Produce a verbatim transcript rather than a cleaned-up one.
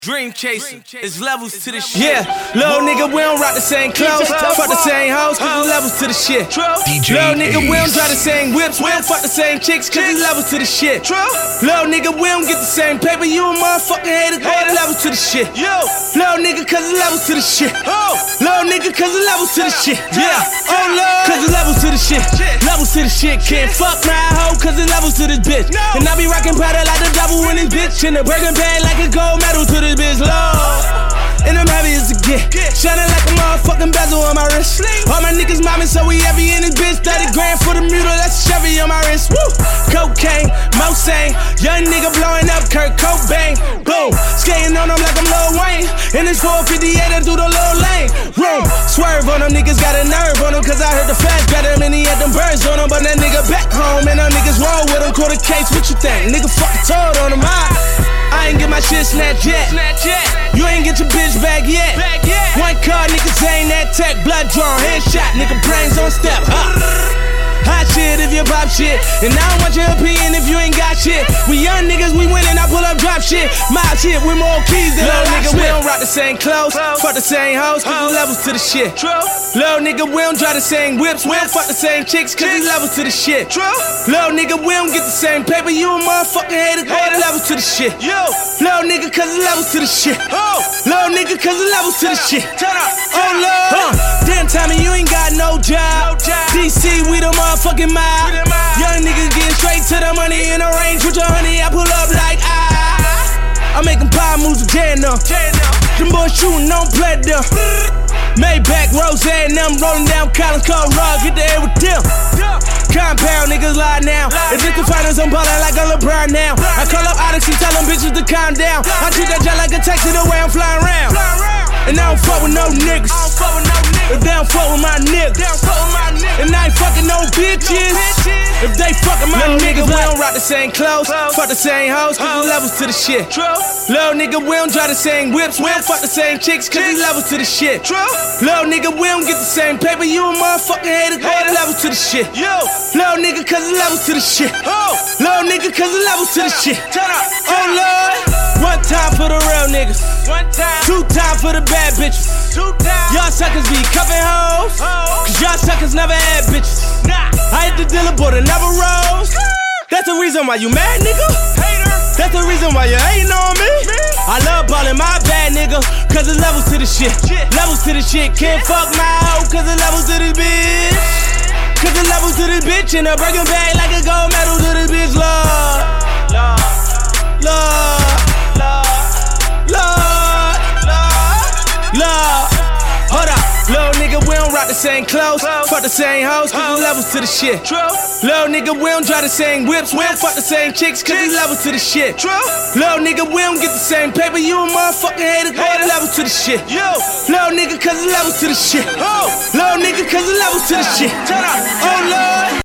Dream chasing, it's levels to the shit. Yeah, little nigga, we don't rock the same clothes, fuck the same hoes, cause it's levels to the shit. D J Little nigga, we don't Ace. drive the same whips, we don't fuck the same chicks, cause it's levels to the shit. Little nigga, we don't get the same paper, you a motherfucking hater, cause it's levels to the shit. Little nigga, cause it's levels to the shit. Little nigga, cause it's levels to the shit. Yeah, oh lord, cause it's levels to the shit. Levels to the shit, can't fuck my hoe, cause it's levels to this bitch. And I be rockin' powder like the devil in this bitch, in the burger bag like a gold medal to this bitch, lord. And I'm heavy as a get, shining like a motherfucking bezel on my wrist. All my niggas mobbing, so we heavy in this bitch. thirty grand for the mule, that's a Chevy on my wrist. Woo! Cocaine, Mosang, young nigga blowing up Kurt Cobain. Boom, skating on them like I'm Lil Wayne. In this four fifty-eight, I do the little lane. Room, swerve on them, niggas got a nerve on them, cause I heard the feds got him and he had them birds on him. But that nigga back home, and them niggas roll with him. Caught a case, what you think? Nigga fucking told on him. I, I ain't get my shit snatched yet. You ain't get your bitch back yet. One car, niggas ain't that tech. Blood drawn, headshot, nigga brains on step. Huh. Hot shit if you pop shit. And I don't want your opinion if you ain't got shit. We young niggas, we winning, I pull up drop shit. My shit with more keys than little nigga, we don't rock the same clothes, fuck the same hoes, cause it's levels to the shit. Little nigga, we don't drive the same whips, we don't fuck the same chicks, cause it's levels to the shit. Little nigga, we don't get the same paper, you a motherfucking hater, cause it's levels to the shit. Little nigga, cause it's levels to the shit. Little nigga, cause it's levels to the shit. Oh lord, huh. Damn Tommy, you ain't got no job. D C, we the motherfucking mob. Young niggas getting straight to the money in the range with your honey. I pull up like ah. I'm making pie moves with Jan up. Them boys shooting, don't play them. Maybach, Rose, and them rolling down Collins Cold Rug. Hit the air with them. Compound niggas lie now. If it's the finals, I'm ballin' like a LeBron now. I call up Odyssey, tell them bitches to calm down. I treat that jet like a taxi the way I'm flying around. And I don't fuck with no niggas. If they don't fuck with my niggas. And I ain't fucking no bitches. If they fucking my niggas, we don't rock the same clothes, fuck the same hoes, cause it's levels to the shit. Little nigga, we don't drive the same whips, we don't fuck the same chicks, cause it's levels to the shit. Little nigga, we don't get the same paper, you a motherfucking hater, cause it's levels to the shit. Little nigga, cause it's levels to the shit. Little nigga, cause it's levels to the shit. Oh lord. One time for the real niggas. Two time for the bad bitches. Y'all suckers be cuffin' hoes, cause y'all suckers never had bitches. I hit the dealer, but it never rose. That's the reason why you mad, nigga. That's the reason why you hating on me. I love ballin' my bad nigga, cause it levels to the shit. Levels to the shit, can't fuck my hoe, cause it levels to this bitch. Cause it levels to this bitch, in a burger bag like a gold medal to this bitch, lord. Lord, Lord, Lord, Lord. Hold up, little nigga, we don't rock the same clothes, fuck the same hoes, cause it's levels to the shit. Little nigga, we don't drive the same whips, we don't fuck the same chicks, cause it's levels to the shit. Little nigga, we don't get the same paper, you a motherfucking hater, cause it's levels to the shit. Little nigga, cause it's levels to the shit. Little nigga, cause it's levels to the shit. Oh lord.